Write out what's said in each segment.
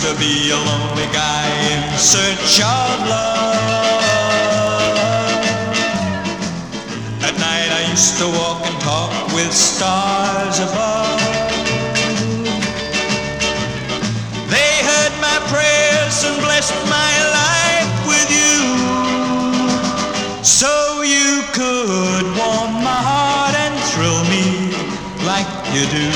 to be a lonely guy in search of love. At night I used to walk and talk with stars above. They heard my prayers and blessed my life with you, so you could warm my heart and thrill me like you do.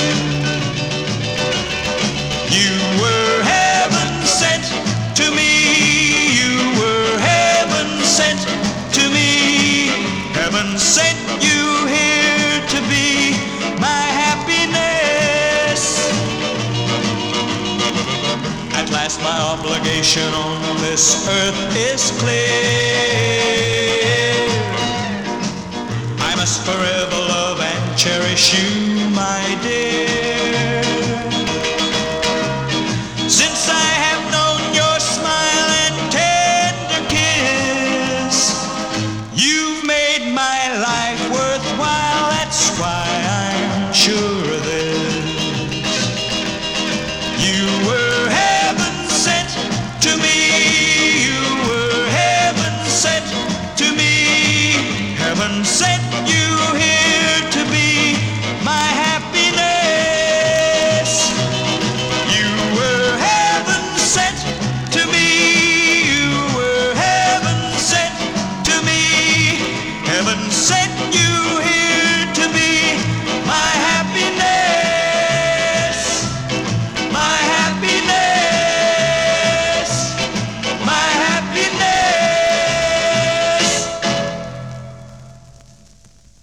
You were heaven sent to me. You were heaven sent to me. Heaven sent you here to be my happiness. At last my obligation on this earth is clear. I must forever love and cherish you, my dear.